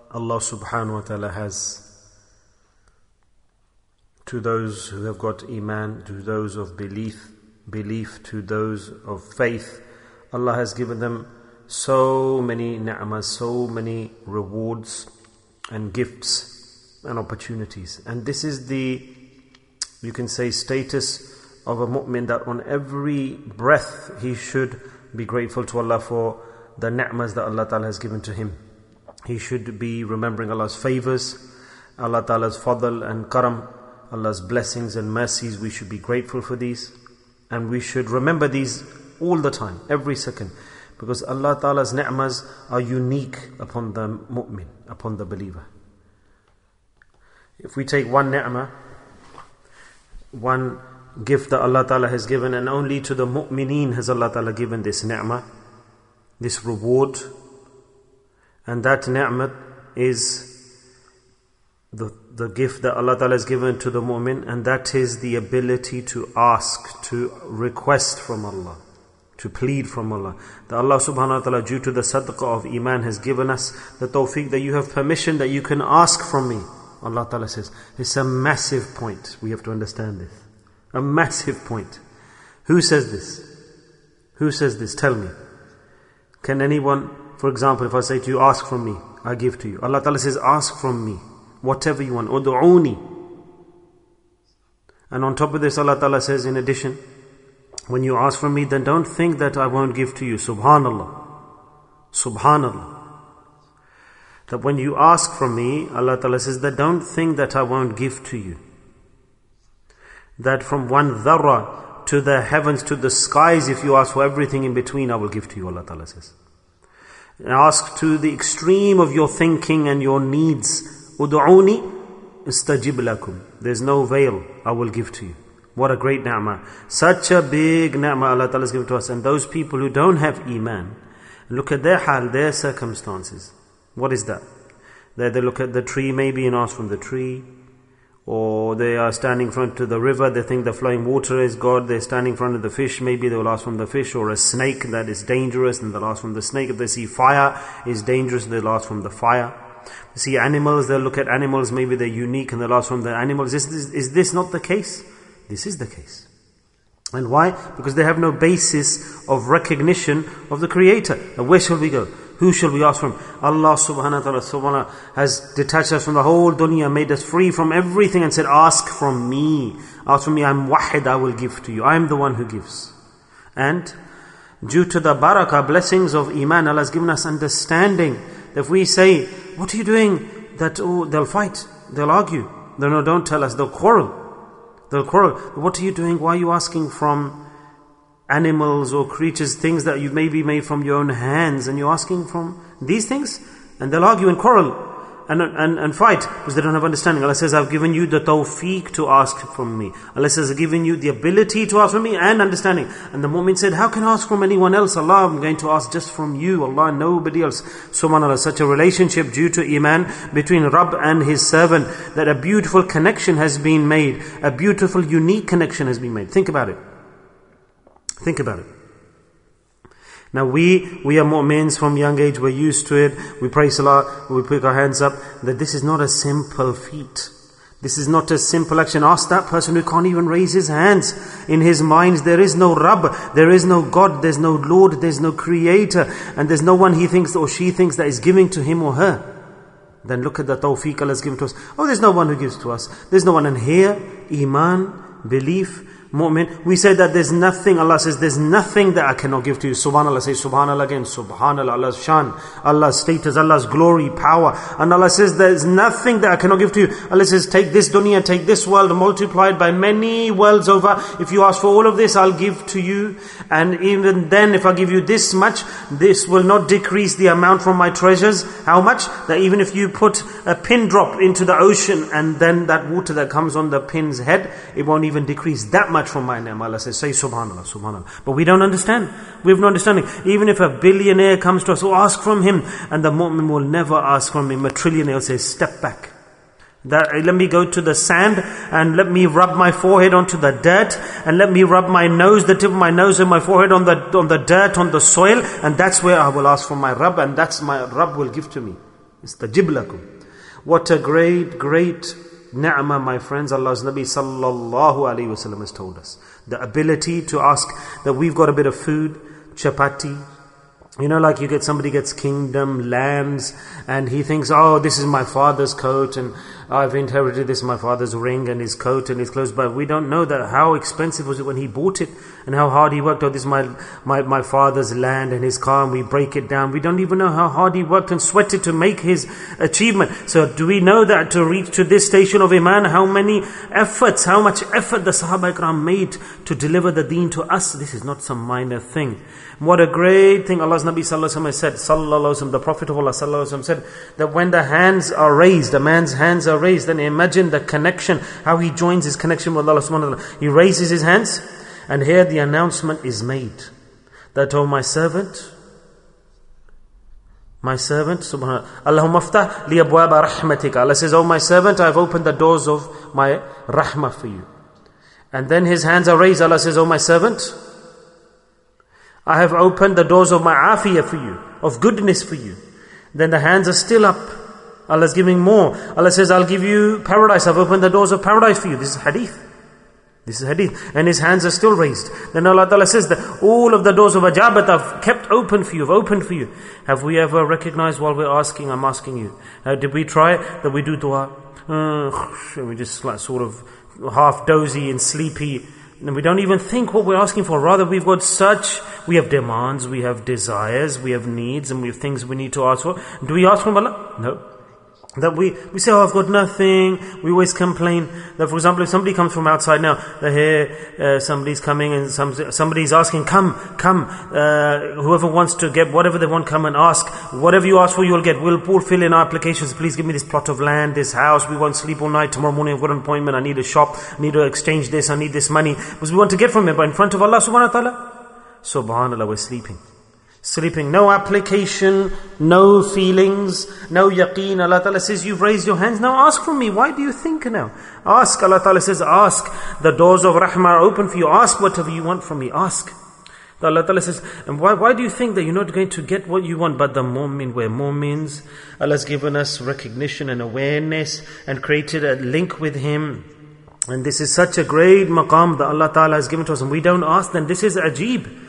Allah subhanahu wa ta'ala has to those who have got iman, to those of belief, to those of faith. Allah has given them so many ni'mas, so many rewards and gifts and opportunities. And this is the, you can say, status of a mu'min, that on every breath he should be grateful to Allah for the ni'mas that Allah Ta'ala has given to him. He should be remembering Allah's favors, Allah Ta'ala's fadl and karam, Allah's blessings and mercies. We should be grateful for these, and we should remember these all the time, every second, because Allah Ta'ala's ni'mas are unique upon the mu'min, upon the believer. If we take one ni'mah, one gift that Allah Ta'ala has given, and only to the mu'mineen has Allah Ta'ala given this ni'mah, this reward, and that ni'mah is the gift that Allah Ta'ala has given to the mu'min, and that is the ability to ask, to request from Allah, to plead from Allah. That Allah subhanahu wa ta'ala, due to the sadaqah of iman, has given us the tawfiq that you have permission that you can ask from me. Allah Ta'ala says, it's a massive point. We have to understand this. A massive point. Who says this? Who says this? Tell me. Can anyone, for example, if I say to you, ask from me, I give to you. Allah Ta'ala says, ask from me, whatever you want. Udu'uni. And on top of this, Allah Ta'ala says, in addition, when you ask from me, then don't think that I won't give to you. Subhanallah. Subhanallah. That when you ask from me, Allah Ta'ala says that don't think that I won't give to you. That from one dharra to the heavens, to the skies, if you ask for everything in between, I will give to you, Allah Ta'ala says. And ask to the extreme of your thinking and your needs. Udu'uni istajib lakum. There's no veil, I will give to you. What a great ni'mah. Such a big ni'mah Allah Ta'ala has given to us. And those people who don't have iman, look at their hal, their circumstances. What is that? They look at the tree maybe and ask from the tree. Or they are standing in front of the river, they think the flowing water is God. They're standing in front of the fish, maybe they will ask from the fish. Or a snake that is dangerous, and they'll ask from the snake. If they see fire is dangerous, they'll ask from the fire. They see animals, they'll look at animals, maybe they're unique, and they'll ask from the animals. Is this not the case? This is the case. And why? Because they have no basis of recognition of the Creator. And where shall we go? Who shall we ask from? Allah subhanahu wa ta'ala has detached us from the whole dunya, made us free from everything, and said, ask from me. Ask from me, I'm wahid, I will give to you. I am the one who gives. And due to the barakah, blessings of iman, Allah has given us understanding. That if we say, what are you doing? That, they'll fight, they'll argue. No, don't tell us, they'll quarrel. What are you doing? Why are you asking from animals or creatures, things that you maybe made from your own hands, and you're asking from these things? And they'll argue and quarrel and fight because they don't have understanding. Allah says, I've given you the tawfiq to ask from me. Allah says, I've given you the ability to ask from me and understanding. And the mu'min said, how can I ask from anyone else? Allah, I'm going to ask just from you, Allah, nobody else. SubhanAllah, such a relationship due to iman between Rabb and his servant, that a beautiful connection has been made. A beautiful, unique connection has been made. Think about it. Think about it. Now we are mu'mins from young age, we're used to it, we pray salah, we pick our hands up, that this is not a simple feat. This is not a simple action. Ask that person who can't even raise his hands. In his mind there is no Rabb, there is no God, there's no Lord, there's no Creator, and there's no one he thinks or she thinks that is giving to him or her. Then look at the tawfiq Allah has given to us. Oh, there's no one who gives to us. There's no one. And here, iman, belief, mu'min, we say that there's nothing, Allah says, there's nothing that I cannot give to you. Subhanallah, say Subhanallah again. Subhanallah, Allah's shan, Allah's status, Allah's glory, power. And Allah says, there's nothing that I cannot give to you. Allah says, take this dunya, take this world, multiply it by many worlds over. If you ask for all of this, I'll give to you. And even then, if I give you this much, this will not decrease the amount from my treasures. How much? That even if you put a pin drop into the ocean, and then that water that comes on the pin's head, it won't even decrease that much from my name. Allah says, say Subhanallah, Subhanallah. But we don't understand. We have no understanding. Even if a billionaire comes to us, ask from him. And the mu'min will never ask from him. A trillionaire will say, step back. Let me go to the sand, and let me rub my forehead onto the dirt, and let me rub my nose, the tip of my nose and my forehead on the dirt, on the soil, and that's where I will ask for my Rabb, and that's my Rabb will give to me. Istajib lakum. What a great ni'mah, my friends, Allah's Nabi sallallahu alayhi wasallam has told us. The ability to ask that we've got a bit of food, chapati. You know, like somebody gets kingdom, lands, and he thinks, oh, this is my father's coat, and I've inherited this, my father's ring and his coat and his clothes. But we don't know that how expensive was it when he bought it, and how hard he worked. Oh, this is my father's land and his car, and we break it down. We don't even know how hard he worked and sweated to make his achievement. So do we know that to reach to this station of Iman, how much effort the Sahaba Ikram made to deliver the deen to us? This is not some minor thing. What a great thing Allah's Nabi sallallahu alaihi wasallam said, sallallahu alaihi wasallam, the Prophet of Allah sallallahu alaihi wasallam said, that when the hands are raised, a man's hands are raised, then imagine the connection, how he joins his connection with Allah subhanahu wa ta'ala. He raises his hands, and here the announcement is made, that, oh my servant, subhanallah, Allahumma aftah li abwaba rahmatika. Allah says, oh my servant, I've opened the doors of my rahmah for you. And then his hands are raised. Allah says, oh my servant, I have opened the doors of my afiyah for you, of goodness for you. Then the hands are still up. Allah's giving more. Allah says, I'll give you paradise. I've opened the doors of paradise for you. This is hadith. And his hands are still raised. Then Allah Ta'ala says that all of the doors of ajabat I've kept open for you, I've opened for you. Have we ever recognized while we're asking? I'm asking you. Did we try that we do dua? And we just like sort of half dozy and sleepy. And we don't even think what we're asking for. Rather, we have demands, we have desires, we have needs, and we have things we need to ask for. Do we ask from Allah? No. That we say, oh, I've got nothing. We always complain. That, for example, if somebody comes from outside now, they hear somebody's coming and somebody's asking, come. Whoever wants to get whatever they want, come and ask. Whatever you ask for, you'll get. We'll fill in our applications. Please give me this plot of land, this house. We won't sleep all night. Tomorrow morning I've got an appointment. I need a shop. I need to exchange this. I need this money. Because we want to get from it. But in front of Allah subhanahu wa ta'ala, subhanallah, we're sleeping. No application, no feelings, no yaqeen. Allah Ta'ala says, you've raised your hands, now ask from me. Why do you think now? Ask. Allah Ta'ala says, ask. The doors of rahmah are open for you. Ask whatever you want from me. Ask. Allah Ta'ala says, and why do you think that you're not going to get what you want? But the mu'min, we're mu'mins. Allah's given us recognition and awareness and created a link with Him. And this is such a great maqam that Allah Ta'ala has given to us. And we don't ask, then this is ajib.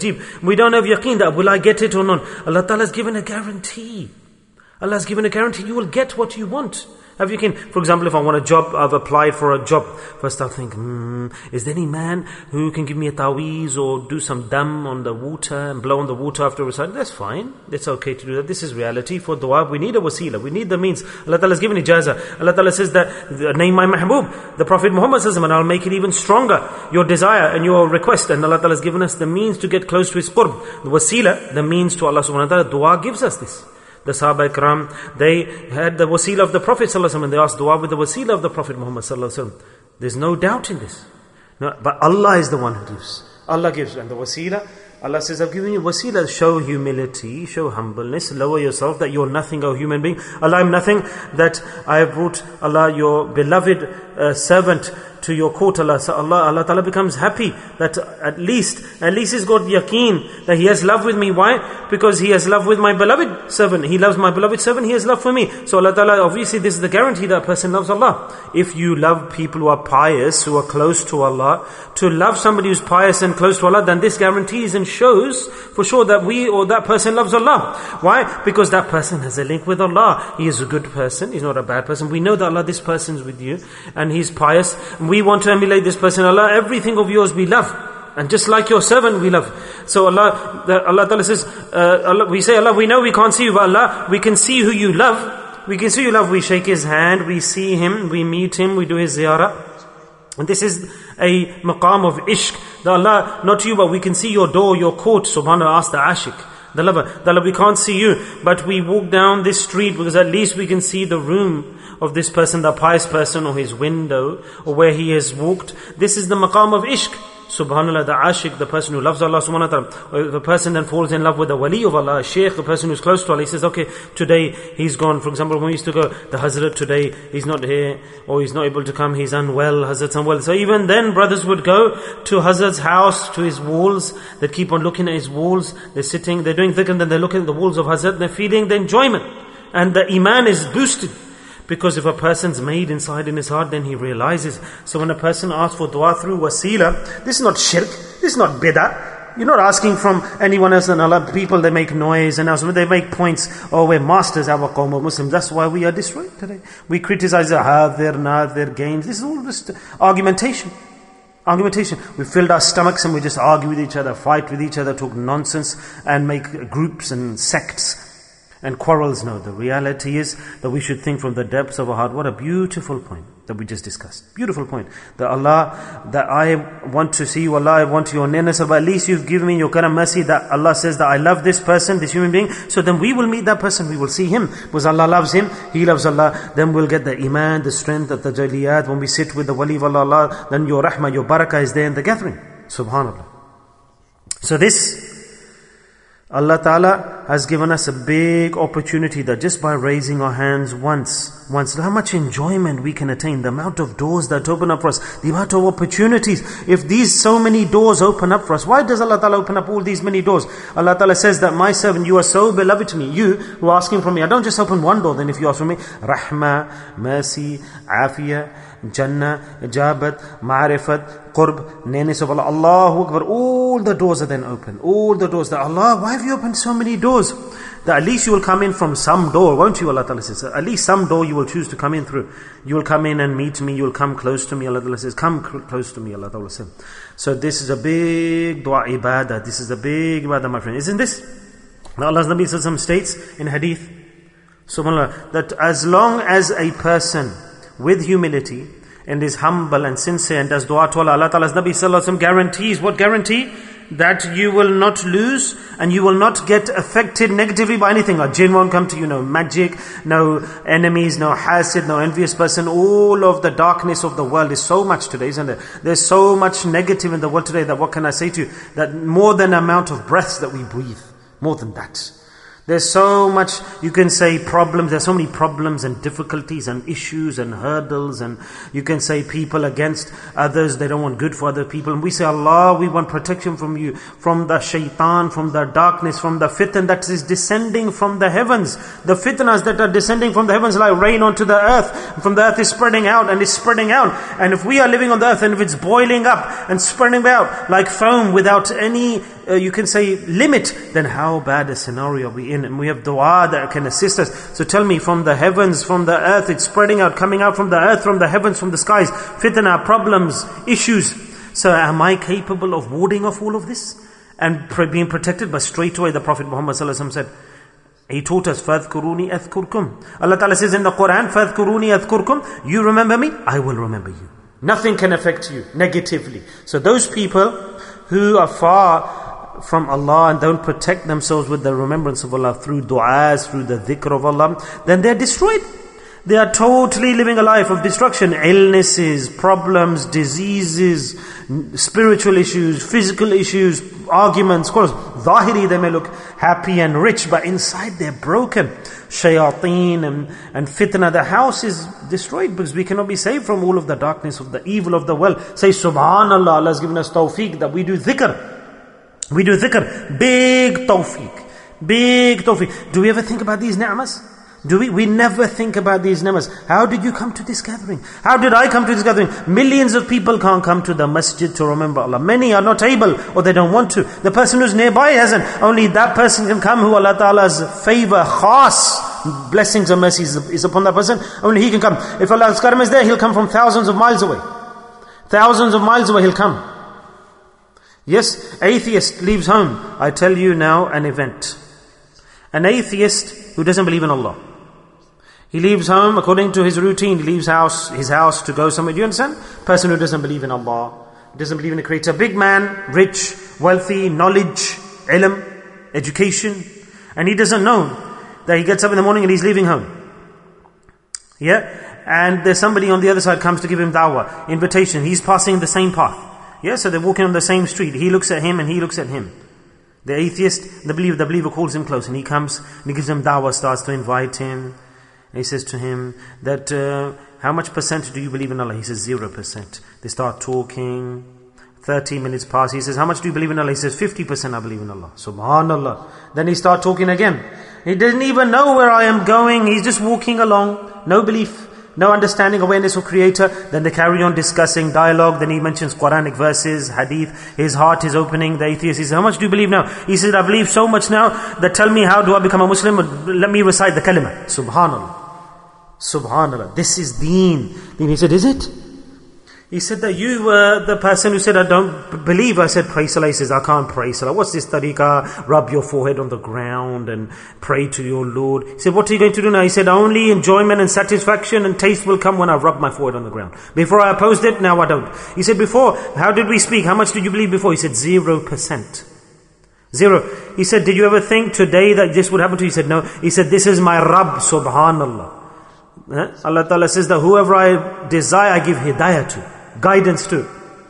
We don't have yaqeen that will I get it or not. Allah Ta'ala has given a guarantee. Allah has given a guarantee you will get what you want. Have yaqeen. For example, if I want a job, I've applied for a job. First I'll think, is there any man who can give me a taweez or do some dam on the water and blow on the water after reciting? That's fine. It's okay to do that. This is reality. For dua, we need a wasila. We need the means. Allah Ta'ala has given ijazah. Allah Ta'ala says that, name my mahbub, the Prophet Muhammad says, and I'll make it even stronger, your desire and your request. And Allah Ta'ala has given us the means to get close to His qurb. The wasila, the means to Allah subhanahu wa ta'ala. Dua gives us this. The Sahaba Ikram, they had the wasila of the Prophet sallallahu alaihi wasallam, and they asked dua with the wasila of the Prophet Muhammad sallallahu alaihi wasallam. There's no doubt in this. No, but Allah is the one who gives. Allah gives. And the wasila, Allah says, I've given you wasila. Show humility, show humbleness, lower yourself that you're nothing, O human being. Allah, I'm nothing, that I have brought, Allah, your beloved servant to your court. Allah Ta'ala becomes happy that at least he's got yaqeen that He has love with me. Why? Because He has love with my beloved servant. He loves my beloved servant. He has love for me. So Allah Ta'ala, obviously this is the guarantee that a person loves Allah. If you love people who are pious, who are close to Allah, to love somebody who's pious and close to Allah, then this guarantees and shows for sure that we or that person loves Allah. Why? Because that person has a link with Allah. He is a good person. He's not a bad person. We know that Allah, this person's with you and he's pious. We want to emulate this person. Allah, everything of yours we love. And just like your servant we love. So Allah Ta'ala says, we say, Allah, we know we can't see you, but Allah, we can see who you love. We can see you love. We shake His hand, we see Him, we meet Him, we do His ziyarah. And this is a maqam of ishq. That Allah, not you, but we can see your door, your court. Subhanallah, ask the ashik, the lover, we can't see you, but we walk down this street because at least we can see the room of this person, the pious person, or his window, or where he has walked. This is the maqam of ishq. Subhanallah, the ashik, the person who loves Allah subhanahu wa ta'ala. Or the person then falls in love with the wali of Allah, a shaykh, the person who's close to Allah. He says, okay, today he's gone. For example, when we used to go, the Hazrat today, he's not here, or he's not able to come, he's unwell, Hazrat's unwell. So even then, brothers would go to Hazrat's house, to his walls. They'd keep on looking at his walls. They're sitting, they're doing dhikr, and then they're looking at the walls of Hazrat, they're feeling the enjoyment. and the iman is boosted. Because if a person's made inside in his heart, then he realizes. So when a person asks for dua through wasila, this is not shirk, this is not bid'ah. You're not asking from anyone else than Allah. People, they make noise and they make points. Oh, we're masters, our qawm of Muslims. That's why we are destroyed today. We criticize their gains. This is all just argumentation. We filled our stomachs and we just argue with each other, fight with each other, talk nonsense and make groups and sects and quarrels. No, the reality is that we should think from the depths of our heart. What a beautiful point that we just discussed. Beautiful point. That Allah, that I want to see you, Allah, I want your nearness, but at least you've given me your karam mercy that Allah says that I love this person, this human being. So then we will meet that person, we will see him. Because Allah loves him, he loves Allah. Then we'll get the iman, the strength of the jaliyat. When we sit with the wali of Allah, then your rahmah, your barakah is there in the gathering. Subhanallah. So this, Allah Ta'ala has given us a big opportunity that just by raising our hands once, how much enjoyment we can attain, the amount of doors that open up for us, the amount of opportunities. If these so many doors open up for us, why does Allah Ta'ala open up all these many doors? Allah Ta'ala says that my servant, you are so beloved to me. You who are asking from me, I don't just open one door. Then if you ask from me, rahmah, mercy, afiyah, Jannah, Ijabat, Ma'rifat, Qurb, nearness of Allah, Allahu Akbar, all the doors are then open. All the doors that Allah, why have you opened so many doors? That at least you will come in from some door, won't you? Allah Ta'ala says, at least some door you will choose to come in through. You will come in and meet me, you will come close to me. Allah Ta'ala says, come close to me, Allah Ta'ala says. So this is a big dua ibadah. This is a big ibadah, my friend. Isn't this? Now Allah's Nabi Sallallahu Alaihi Wasallam states in hadith, subhanAllah, that as long as a person with humility and is humble and sincere and does dua to Allah, Allah Ta'ala's Nabi Sallallahu Alaihi Wasallam guarantees, what guarantee? That you will not lose and you will not get affected negatively by anything. A jinn won't come to you, no magic, no enemies, no hasid, no envious person. All of the darkness of the world is so much today, isn't there? There's so much negative in the world today that what can I say to you? That more than the amount of breaths that we breathe, more than that. There's so much, you can say problems, there's so many problems and difficulties and issues and hurdles, and you can say people against others, they don't want good for other people. And we say, Allah, we want protection from you, from the shaitan, from the darkness, from the fitna that is descending from the heavens. The fitnas that are descending from the heavens like rain onto the earth. From the earth is spreading out and is spreading out. And if we are living on the earth and if it's boiling up and spreading out like foam without any you can say limit, then how bad a scenario are we in? And we have dua that can assist us. So tell me, from the heavens, from the earth, it's spreading out, coming out from the earth, from the heavens, from the skies, fitna, problems, issues. So am I capable of warding off all of this and being protected? But straight away the Prophet Muhammad said, he taught us, فَاذْكُرُونِي أَذْكُرْكُمْ. Allah Ta'ala says in the Quran, فَاذْكُرُونِي أَذْكُرْكُمْ. You remember me, I will remember you. Nothing can affect you negatively. So those people who are far from Allah and don't protect themselves with the remembrance of Allah through du'as, through the dhikr of Allah, then they're destroyed. They are totally living a life of destruction. Illnesses, problems, diseases, spiritual issues, physical issues, arguments. Of course, zahiri, they may look happy and rich, but inside they're broken. Shayateen and fitna. The house is destroyed because we cannot be saved from all of the darkness of the evil of the world. Say subhanallah, Allah has given us tawfiq that we do dhikr. We do dhikr. Big tawfiq. Big tawfiq. Do we ever think about these ni'mas? Do we? We never think about these ni'mas. How did you come to this gathering? How did I come to this gathering? Millions of people can't come to the masjid to remember Allah. Many are not able or they don't want to. The person who's nearby hasn't. Only that person can come who Allah Ta'ala's favor, khas, blessings and mercies is upon that person. Only he can come. If Allah's karam is there, he'll come from thousands of miles away. Thousands of miles away he'll come. Yes, atheist leaves home. I tell you now an event. An atheist who doesn't believe in Allah. He leaves home according to his routine. He leaves his house to go somewhere. Do you understand? Person who doesn't believe in Allah, doesn't believe in the Creator. Big man, rich, wealthy, knowledge, ilm, education. And he doesn't know that he gets up in the morning and he's leaving home. Yeah? And there's somebody on the other side comes to give him da'wah, invitation. He's passing the same path. Yeah, so they're walking on the same street. He looks at him and he looks at him. The atheist, the believer calls him close and he comes and he gives him da'wah, starts to invite him. And he says to him that, how much percent do you believe in Allah? He says 0%. They start talking. 30 minutes pass. He says, how much do you believe in Allah? He says 50% I believe in Allah. Subhanallah. Then he start talking again. He didn't even know where I am going. He's just walking along. No belief, no understanding, awareness of Creator. Then they carry on discussing dialogue. Then he mentions Quranic verses, hadith. His heart is opening. The atheist, he says, how much do you believe now? He said, I believe so much now that tell me how do I become a Muslim? Let me recite the kalima. Subhanallah. Subhanallah. This is deen. Then he said, is it? He said that you were the person who said, I don't believe. I said, pray salah. He says, I can't pray salah. What's this tariqah? Rub your forehead on the ground and pray to your Lord. He said, what are you going to do now? He said, only enjoyment and satisfaction and taste will come when I rub my forehead on the ground. Before I opposed it, now I don't. He said, before, how did we speak? How much did you believe before? He said, 0%. 0. He said, did you ever think today that this would happen to you? He said, no. He said, this is my Rabb, subhanallah. Allah Ta'ala says that whoever I desire, I give hidayah to. Guidance too.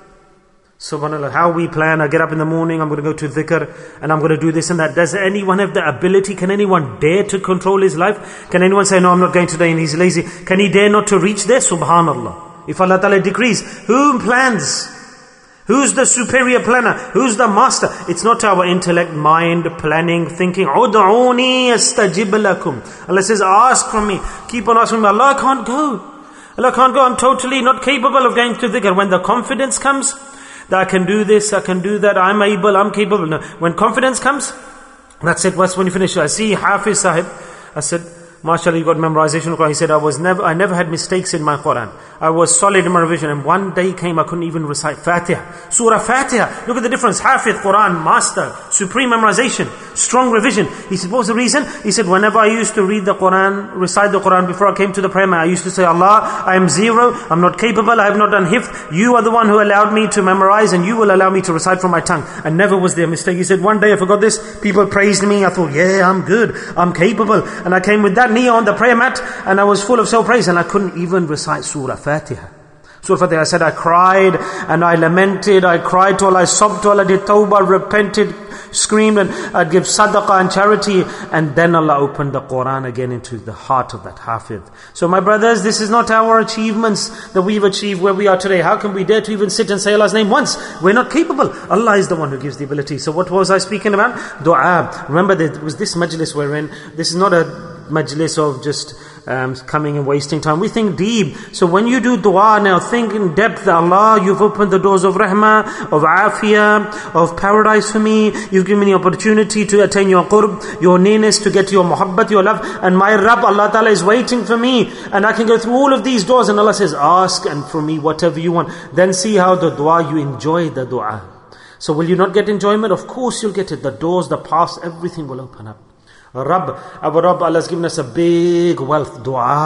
Subhanallah, how we plan, I get up in the morning, I'm going to go to dhikr, and I'm going to do this and that. Does anyone have the ability? Can anyone dare to control his life? Can anyone say, no, I'm not going today and he's lazy? Can he dare not to reach there? Subhanallah. If Allah Ta'ala decrees, who plans? Who's the superior planner? Who's the master? It's not our intellect, mind, planning, thinking. Ud'uni astajib lakum. Allah says, ask from me. Keep on asking me. Allah, I can't go. Allah, can't go. I'm totally not capable of going to dhikr. When the confidence comes, that I can do this, I can do that, I'm able, I'm capable. No. When confidence comes, that's it. That's when you finish. I see Hafiz Sahib. I said, MashaAllah, you got memorization of Quran. He said, I never had mistakes in my Quran. I was solid in my revision. And one day came, I couldn't even recite Fatiha. Surah Fatiha. Look at the difference. Hafiz, Quran, master, supreme memorization, strong revision. He said, what was the reason? He said, whenever I used to read the Quran, recite the Quran before I came to the prayer mat, I used to say, Allah, I am 0. I'm not capable. I have not done hifz. You are the one who allowed me to memorize and you will allow me to recite from my tongue. And never was there a mistake. He said, one day I forgot this. People praised me. I thought, yeah, I'm good. I'm capable. And I came with that knee on the prayer mat and I was full of self-praise and I couldn't even recite Surah Fatiha. Surah Fatiha, I said, I cried and I lamented, I cried to Allah, I sobbed to Allah, did tawbah, repented, screamed, and I'd give sadaqah and charity, and then Allah opened the Quran again into the heart of that Hafidh. So my brothers, this is not our achievements that we've achieved where we are today. How can we dare to even sit and say Allah's name once? We're not capable. Allah is the one who gives the ability. So what was I speaking about? Dua. Remember, there was this majlis we're in. This is not a majlis of just coming and wasting time. We think deep. So when you do dua now, think in depth. Allah, you've opened the doors of rahmah, of afiyah, of paradise for me. You've given me the opportunity to attain your qurb, your nearness, to get your muhabbat, your love. And my Rabb, Allah Ta'ala, is waiting for me. And I can go through all of these doors. And Allah says, ask and for me whatever you want. Then see how the dua, you enjoy the dua. So will you not get enjoyment? Of course you'll get it. The doors, the paths, everything will open up. Our Rabb, Allah has given us a big wealth.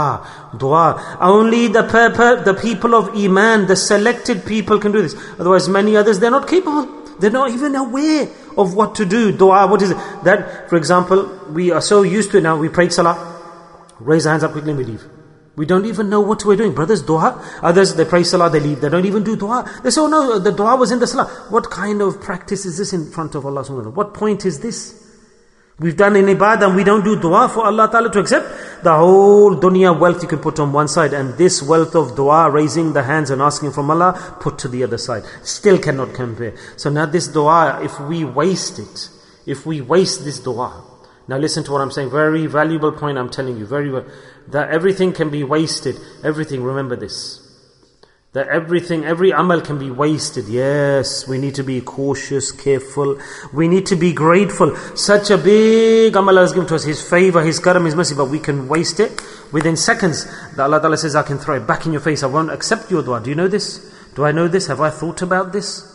Dua. Only the people of Iman, the selected people can do this. Otherwise, many others, they're not capable. They're not even aware of what to do. Dua, what is it? That, for example, we are so used to it now. We pray salah, raise our hands up quickly and we leave. We don't even know what we're doing. Brothers, dua. Others, they pray salah, they leave. They don't even do dua. They say, oh no, the dua was in the salah. What kind of practice is this in front of Allah subhanahu wa ta'ala? What point is this? We've done in ibadah and we don't do dua for Allah Ta'ala to accept. The whole dunya wealth you can put on one side, and this wealth of dua, raising the hands and asking from Allah, put to the other side. Still cannot compare. So now this dua, if we waste it, if we waste this dua, now listen to what I'm saying, very valuable point I'm telling you, that everything can be wasted. Everything, remember this. That every amal can be wasted. Yes, we need to be cautious, careful. We need to be grateful. Such a big amal Allah has given to us, His favor, His karam, His mercy, but we can waste it within seconds. That Allah Ta'ala says, I can throw it back in your face. I won't accept your dua. Do you know this? Do I know this? Have I thought about this?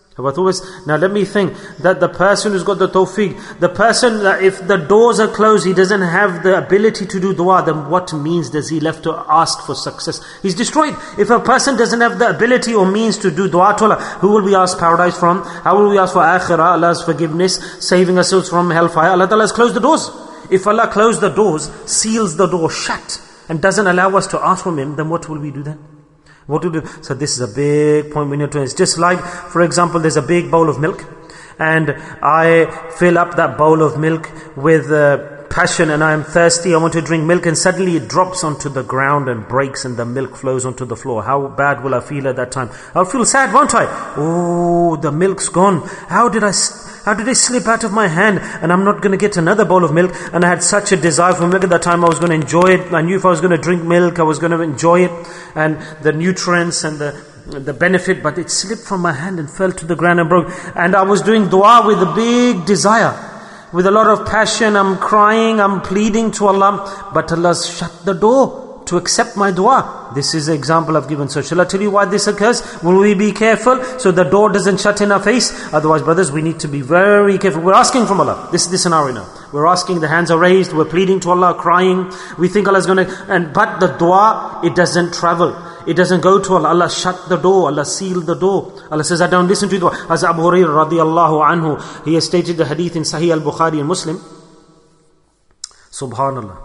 Now let me think that the person who's got the tawfiq, the person that if the doors are closed, he doesn't have the ability to do dua, then what means does he left to ask for success? He's destroyed. If a person doesn't have the ability or means to do dua to Allah, who will we ask paradise from? How will we ask for akhirah, Allah's forgiveness, saving ourselves from hellfire? Allah Ta'ala has closed the doors. If Allah closed the doors, seals the door shut, and doesn't allow us to ask from Him, then what will we do then? What to do? So this is a big point we need to. It's just like, for example, there's a big bowl of milk, and I fill up that bowl of milk with passion, and I am thirsty. I want to drink milk, and suddenly it drops onto the ground and breaks, and the milk flows onto the floor. How bad will I feel at that time? I'll feel sad, won't I? Oh, the milk's gone. How did I How did it slip out of my hand? And I'm not going to get another bowl of milk. And I had such a desire for milk at that time. I was going to enjoy it. I knew if I was going to drink milk, I was going to enjoy it. And the nutrients and the benefit. But it slipped from my hand and fell to the ground and broke. And I was doing dua with a big desire. With a lot of passion. I'm crying. I'm pleading to Allah. But Allah's shut the door to accept my dua. This is the example I've given. So shall I tell you why this occurs? Will we be careful so the door doesn't shut in our face? Otherwise, brothers, we need to be very careful. We're asking from Allah. This is the scenario now. We're asking, the hands are raised, we're pleading to Allah, crying. We think Allah's going to... But the dua, it doesn't travel. It doesn't go to Allah. Allah shut the door. Allah sealed the door. Allah says, I don't listen to dua. As Abu Hurairah radiallahu anhu, he has stated the hadith in Sahih al-Bukhari and Muslim. Subhanallah.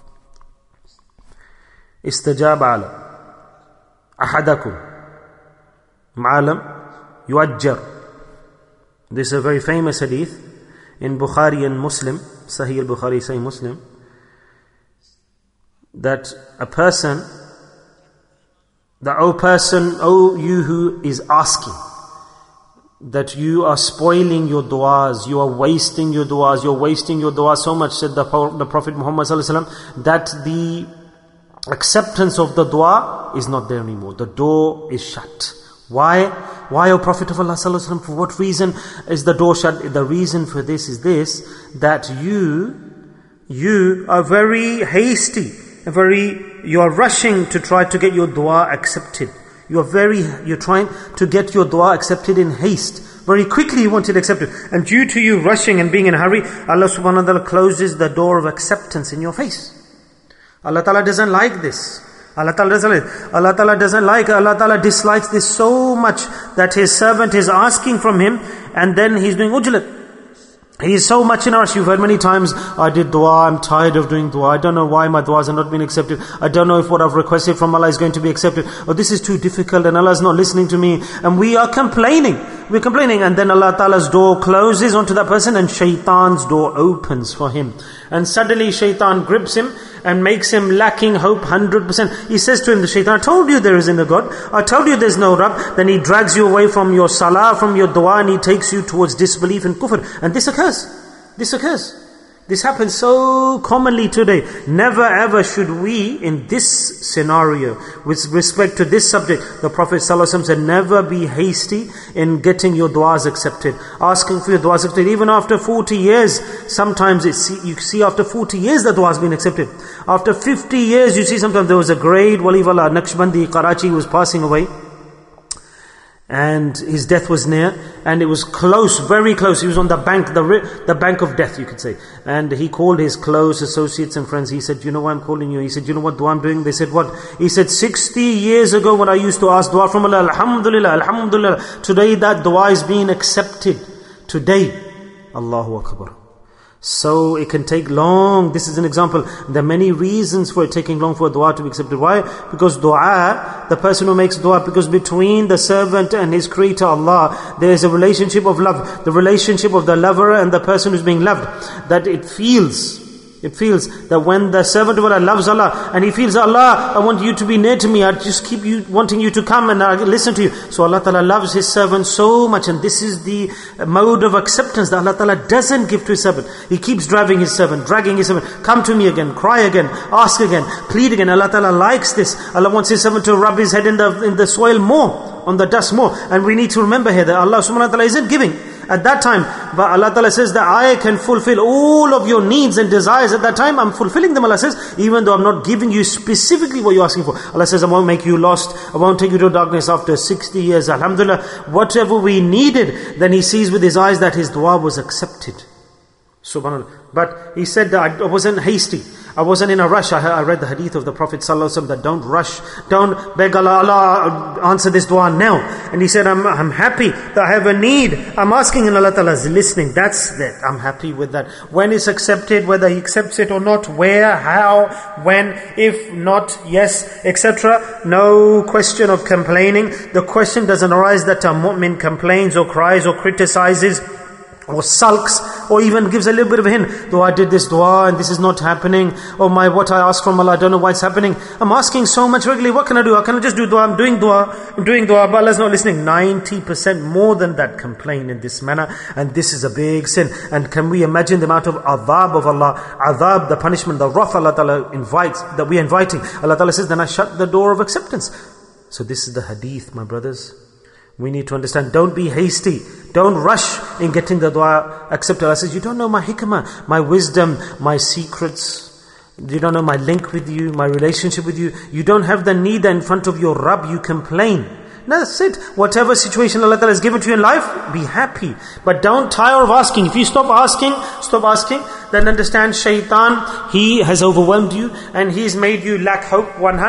استجاب على أحدكم معلم يؤجر. This is a very famous hadith in Bukhari and Muslim, Sahih al-Bukhari, Sahih Muslim, that a person, you who is asking, that you are spoiling your du'as, you are wasting your du'as, you're wasting your du'as so much, said the Prophet Muhammad sallallahu alaihi wasallam, that the acceptance of the dua is not there anymore. The door is shut. Why, O Prophet of Allah sallallahu alaihi wasallam? For what reason is the door shut? The reason for this is this, that you are very hasty, you are rushing to try to get your dua accepted. You're trying to get your dua accepted in haste. Very quickly you want it accepted. And due to you rushing and being in a hurry, Allah subhanahu wa ta'ala closes the door of acceptance in your face. Allah Ta'ala doesn't like this. Allah Ta'ala dislikes this so much that His servant is asking from Him and then he's doing ujlat. He is so much in a rush. You've heard many times, I did dua, I'm tired of doing dua. I don't know why my duas are not being accepted. I don't know if what I've requested from Allah is going to be accepted. Or this is too difficult and Allah is not listening to me. And we are complaining. We're complaining. And then Allah Ta'ala's door closes onto that person and shaitan's door opens for him. And suddenly shaitan grips him and makes him lacking hope 100%. He says to him, the shaitan, I told you there isn't a God. I told you there's no Rabb. Then he drags you away from your salah, from your dua, and he takes you towards disbelief and kufr. And this occurs. This happens so commonly today. Never ever should we, in this scenario, with respect to this subject, the Prophet ﷺ said, never be hasty in getting your du'as accepted. Asking for your du'as accepted. Even after 40 years, sometimes you see after 40 years the du'a has been accepted. After 50 years, you see sometimes there was a great wali of Allah, Naqshbandi, Karachi, was passing away. And his death was near, and it was close, very close. He was on the bank of death, you could say. And he called his close associates and friends. He said, you know why I'm calling you? He said, you know what dua I'm doing? They said, what? He said, 60 years ago when I used to ask dua from Allah, alhamdulillah, alhamdulillah. Today that dua is being accepted. Today. Allahu Akbar. So it can take long. This is an example. There are many reasons for it taking long for a dua to be accepted. Why? Because dua, the person who makes dua, because between the servant and his creator Allah, there is a relationship of love. The relationship of the lover and the person who's being loved. That it feels that when the servant of Allah loves Allah and he feels, Allah, I want you to be near to me, I just keep wanting you to come and I listen to you. So Allah Ta'ala loves His servant so much, and this is the mode of acceptance that Allah Ta'ala doesn't give to His servant. He keeps dragging His servant, come to me again, cry again, ask again, plead again. Allah Ta'ala likes this. Allah wants His servant to rub his head in the soil more, on the dust more. And we need to remember here that Allah subhanahu wa ta'ala isn't giving at that time, but Allah Ta'ala says that I can fulfill all of your needs and desires at that time. I'm fulfilling them, Allah says, even though I'm not giving you specifically what you're asking for. Allah says, I won't make you lost, I won't take you to darkness after 60 years. Alhamdulillah, whatever we needed, then He sees with His eyes that his dua was accepted. Subhanallah. But he said that I wasn't hasty, I wasn't in a rush. I read the hadith of the Prophet ﷺ that don't rush, don't beg Allah, answer this dua now. And he said, I'm happy that I have a need, I'm asking and Allah Ta'ala is listening. That's that. I'm happy with that. When it's accepted, whether He accepts it or not, where, how, when, if not, yes, etc. No question of complaining. The question doesn't arise that a mu'min complains or cries or criticizes or sulks, or even gives a little bit of a hint. Though I did this dua and this is not happening, or what I asked from Allah, I don't know why it's happening. I'm asking so much regularly, what can I do? How can I just do dua? I'm doing dua, but Allah's not listening. 90% more than that complain in this manner, and this is a big sin. And can we imagine the amount of adhab of Allah, adhab, the punishment, the wrath Allah Ta'ala invites, that we are inviting. Allah Ta'ala says, then I shut the door of acceptance. So this is the hadith, my brothers. We need to understand, don't be hasty. Don't rush in getting the dua accepted. Allah says, you don't know my hikmah, my wisdom, my secrets. You don't know my link with you, my relationship with you. You don't have the need in front of your Rabb, you complain. No, that's it. Whatever situation Allah Ta'ala has given to you in life, be happy. But don't tire of asking. If you stop asking, then understand shaitan, he has overwhelmed you and he's made you lack hope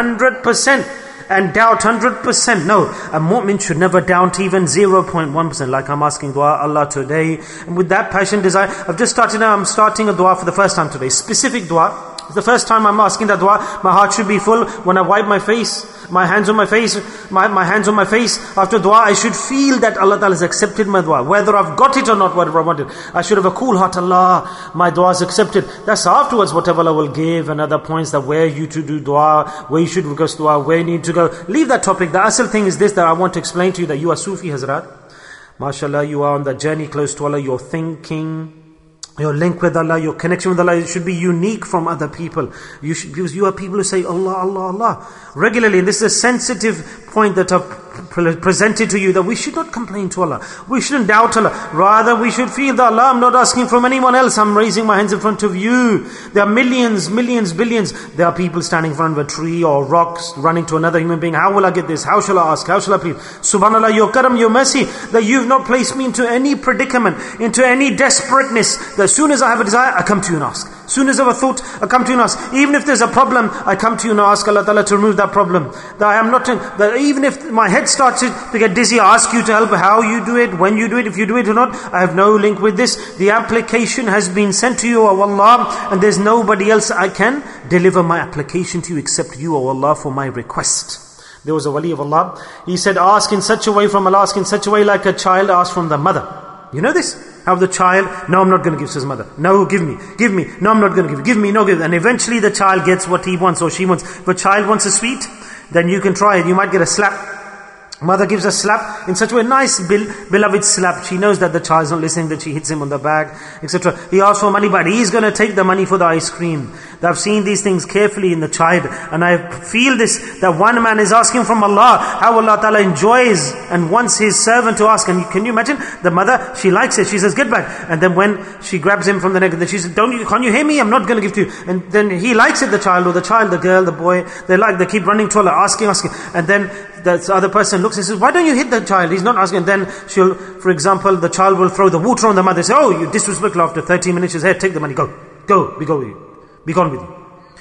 100%. And doubt 100%. No, a mu'min should never doubt even 0.1%. Like I'm asking dua Allah today, and with that passion, desire. I've just started now, I'm starting a dua for the first time today. Specific dua. It's the first time I'm asking that dua. My heart should be full. When I wipe my face, my hands on my face, my hands on my face, after dua, I should feel that Allah Ta'ala has accepted my dua. Whether I've got it or not, whatever I wanted. I should have a cool heart. Allah, my dua is accepted. That's afterwards whatever Allah will give, and other points that where you to do dua, where you should request dua, where you need to go. Leave that topic. The asl thing is this, that I want to explain to you, that you are Sufi Hazrat. MashaAllah, you are on the journey close to Allah. You're thinking, your link with Allah, your connection with Allah should be unique from other people. Because you are people who say Allah, Allah, Allah regularly. And this is a sensitive point that I've presented to you, that we should not complain to Allah. We shouldn't doubt Allah. Rather, we should feel that Allah, I'm not asking from anyone else. I'm raising my hands in front of you. There are millions, billions. There are people standing in front of a tree or rocks, running to another human being. How will I get this? How shall I ask? How shall I plead? Subhanallah, your karam, your mercy, that you've not placed me into any predicament, into any desperateness. That as soon as I have a desire, I come to you and ask. As soon as I have a thought, I come to you and ask. Even if there's a problem, I come to you and ask Allah Ta'ala to remove that problem. That I am not, that even if my head starts to get dizzy, I ask you to help how you do it, when you do it, if you do it or not. I have no link with this. The application has been sent to you, O Allah, and there's nobody else I can deliver my application to you except you, O Allah, for my request. There was a wali of Allah. He said, ask in such a way from Allah, ask in such a way like a child asks from the mother. You know this? How the child, no, I'm not going to give to his mother. No, give me. No, I'm not going to give me, no, give. And eventually the child gets what he wants or she wants. If a child wants a sweet, then you can try it. You might get a slap. Mother gives a slap in such a way, nice beloved slap. She knows that the child's not listening, that she hits him on the back, etc. He asks for money, but he's going to take the money for the ice cream. I've seen these things carefully in the child, and I feel this, that one man is asking from Allah, how Allah Ta'ala enjoys and wants His servant to ask. And can you imagine? The mother, she likes it. She says, get back. And then when she grabs him from the neck, and then she says, can't you hear me? I'm not going to give to you. And then he likes it, the child, the girl, the boy. They keep running to Allah, asking. And then the other person looks and says, why don't you hit the child? He's not asking. And then for example, the child will throw the water on the mother. Say, oh, you disrespectful. After 30 minutes, she says, hey, take the money, go, we go with you. Be gone with you.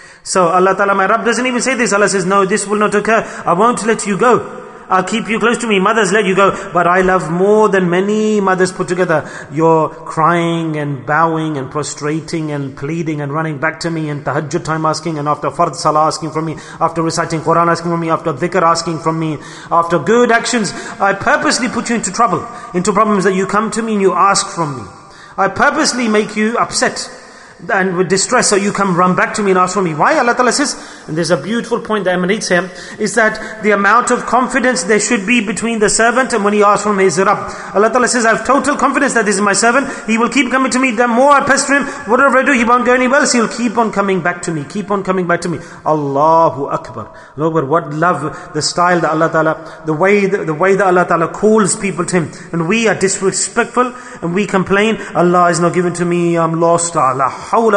So Allah Ta'ala, my Rabb doesn't even say this. Allah says, no, this will not occur. I won't let you go. I'll keep you close to me. Mothers let you go. But I love more than many mothers put together. You're crying and bowing and prostrating and pleading and running back to me, and tahajjud time asking, and after fard salah asking from me, after reciting Quran asking from me, after dhikr asking from me, after good actions. I purposely put you into trouble, into problems, that you come to me and you ask from me. I purposely make you upset and with distress, so you come run back to me and ask for me. Why? Allah Ta'ala says, and there's a beautiful point that emanates here, is that the amount of confidence there should be between the servant and when he asks from his Rabb. Allah Ta'ala says, I have total confidence that this is my servant. He will keep coming to me. The more I pester him, whatever I do, he won't go anywhere else. He'll keep on coming back to me. Keep on coming back to me. Allahu Akbar. Lord, what love, the style that Allah Ta'ala, the way that Allah Ta'ala calls people to Him. And we are disrespectful and we complain, Allah is not given to me, I'm lost. Allah. Can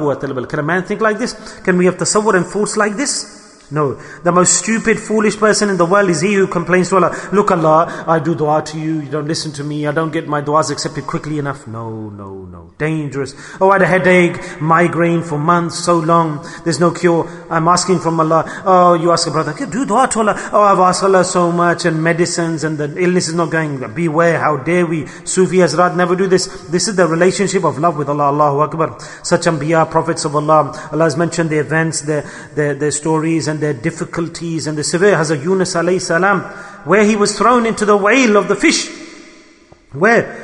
a man think like this? Can we have tasawwur and thoughts like this? No. The most stupid, foolish person in the world is he who complains to Allah, look Allah, I do dua to you, you don't listen to me, I don't get my duas accepted quickly enough. No. Dangerous. Oh, I had a headache, migraine for months, so long, there's no cure. I'm asking from Allah. Oh, you ask a brother, do dua to Allah. Oh, I've asked Allah so much, and medicines, and the illness is not going. Beware, how dare we? Sufi Hazrat never do this. This is the relationship of love with Allah. Allahu Akbar. Such Anbiya, prophets of Allah. Allah has mentioned their events, their stories, and their difficulties, and the severe Hazrat Yunus alayhi salam, where he was thrown into the whale of the fish. Where?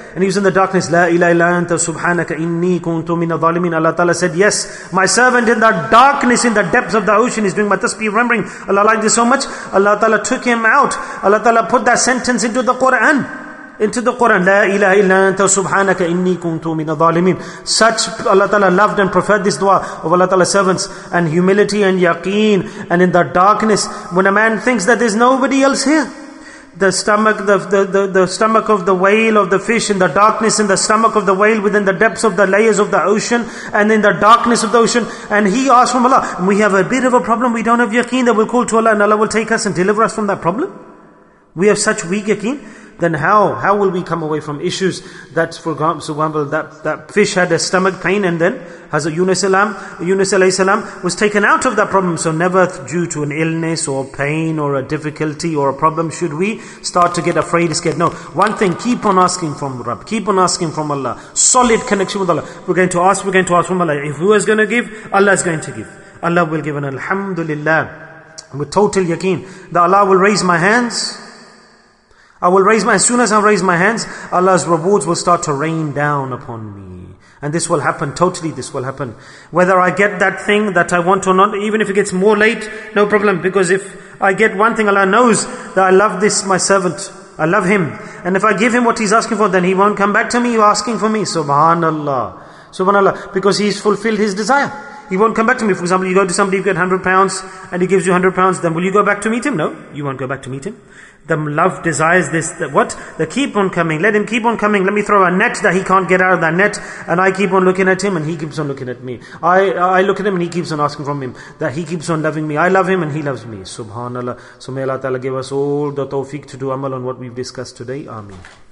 and he was in the darkness. La ilaha illa anta subhanaka inni kuntu min adh-dhalimin. Allah Ta'ala said, yes, my servant in the darkness, in the depths of the ocean is doing my tasbih, remembering Allah liked this so much. Allah Ta'ala took him out. Allah Ta'ala put that sentence into the Quran. La ilaha illa anta subhanaka inni kuntu min adh-dhalimin. Such Allah Ta'ala loved and preferred this dua of Allah Ta'ala's servants, and humility and yaqeen, and in the darkness, when a man thinks that there's nobody else here. The stomach, the stomach of the whale, of the fish, in the darkness, in the stomach of the whale, within the depths of the layers of the ocean, and in the darkness of the ocean, and he asks from Allah. And we have a bit of a problem, we don't have yaqeen, that we'll call to Allah and Allah will take us and deliver us from that problem. We have such weak yaqeen. Then how will we come away from issues that, for example, that fish had a stomach pain, and then Hazrat Yunus alayhi salam was taken out of that problem. So never due to an illness or pain or a difficulty or a problem should we start to get afraid, scared. No, one thing, keep on asking from Rabb, keep on asking from Allah. Solid connection with Allah. We're going to ask from Allah. If who is going to give, Allah is going to give. Allah will give, and alhamdulillah, with total yaqeen, that Allah will raise my hands. As soon as I raise my hands, Allah's rewards will start to rain down upon me. And this will happen, totally this will happen. Whether I get that thing that I want or not, even if it gets more late, no problem. Because if I get one thing, Allah knows that I love this, my servant. I love him. And if I give him what he's asking for, then he won't come back to me asking for me. Subhanallah. Subhanallah. Because he's fulfilled his desire. He won't come back to me. For example, you go to somebody, you get £100 and he gives you £100, then will you go back to meet him? No, you won't go back to meet him. The love desires this, they keep on coming. Let him keep on coming. Let me throw a net that he can't get out of that net, and I keep on looking at him and he keeps on looking at me. I look at him and he keeps on asking from him. That he keeps on loving me. I love him and he loves me. Subhanallah. So may Allah Ta'ala give us all the tawfiq to do amal on what we've discussed today. Ameen.